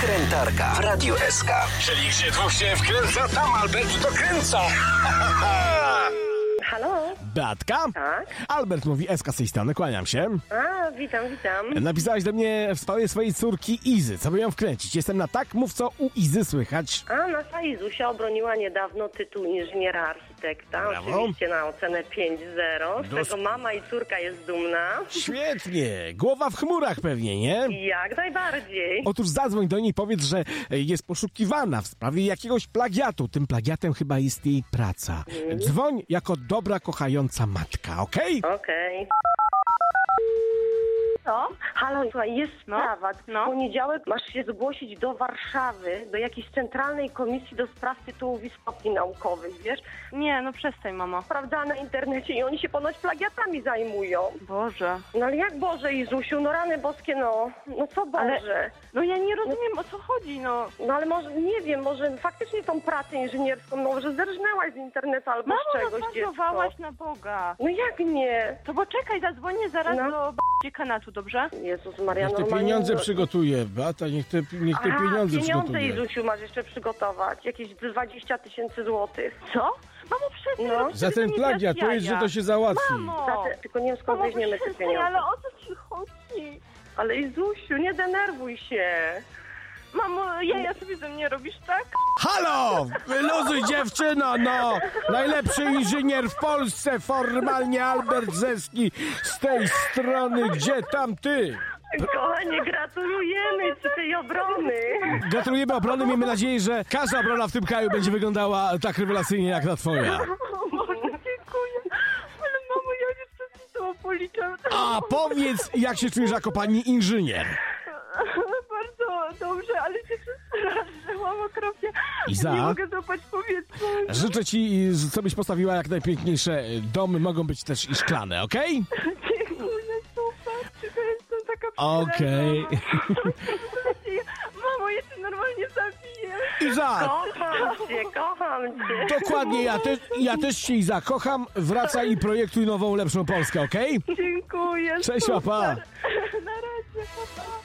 Wkrętarka w Radiu SK. Czyli gdzie dwóch się wkręca, tam Albert dokręca. Halo? Beatka? Tak? Albert mówi, SK z tej strony, kłaniam się. A, witam. Napisałaś do mnie w sprawie swojej córki Izy, co by ją wkręcić. Jestem na tak, mów co u Izy słychać. A, nasza Izusia obroniła niedawno tytuł inżyniera architekta. Brawo. Oczywiście na ocenę 5,0. Z tego mama i córka jest dumna. Świetnie, głowa w chmurach pewnie, nie? Jak najbardziej. Otóż zadzwoń do niej i powiedz, że jest poszukiwana w sprawie jakiegoś plagiatu. Tym plagiatem chyba jest jej praca. Dzwoń jako dobra, kochająca matka, okej? Okej. Co? Halo, słuchaj, jest sprawa. W No. poniedziałek masz się zgłosić do Warszawy, do jakiejś centralnej komisji do spraw tytułów i stopni naukowych, wiesz? Nie, no przestań, mamo. Prawda, na internecie i oni się ponoć plagiatami zajmują. Boże. No ale jak Boże, Izusiu, no rany boskie, no. No co Boże? No ja nie rozumiem, o co chodzi, no. No ale może, nie wiem, może faktycznie tą pracę inżynierską, no może zerżnęłaś z internetu albo Mamo, z czegoś, no dziecko. zwariowałaś na Boga. No jak nie? To poczekaj, zadzwonię zaraz No. do dziekana, dobrze? Jezus Maria, Niech te normalnie... pieniądze przygotuje, Beata, niech te pieniądze przygotuje. Izusiu, masz jeszcze przygotować. Jakieś 20 000 złotych. Co? Mamo, przestań. No. robić Za sobie ten nie plagiat, teraz powiedz, że jaja. to się załatwi. Mamo! Tylko nie wiem, skąd Mamo, weźmiemy te przestań, pieniądze. ale o co ci chodzi? Ale Izusiu, nie denerwuj się. Mamo, jaja sobie ze mnie robisz, tak? Halo! Wyluzuj dziewczyno, no! Najlepszy inżynier w Polsce, formalnie Albert Zeski z tej strony, gdzie tam ty? Kochanie, gratulujemy ci tej obrony. Gratulujemy obrony, miejmy nadzieję, że każda obrona w tym kraju będzie wyglądała tak rewelacyjnie jak ta twoja. O Boże, dziękuję. Ale mamo, ja jeszcze ci to policzę. A powiedz, jak się czujesz jako pani inżynier? Bardzo dobrze, ale się przestraszyłam okropnie. Iza? Nie mogę złapać powietrza. Życzę ci, co byś postawiła jak najpiękniejsze domy, mogą być też i szklane, okej? Dziękuję, super. Tylko jestem taka Okej. Mamo, ja cię normalnie zabiję. Iza, Kocham cię. dokładnie, ja też cię Iza kocham, wracaj i projektuj nową, lepszą Polskę, okej? Dziękuję. Cześć, super. papa. Na razie, papa.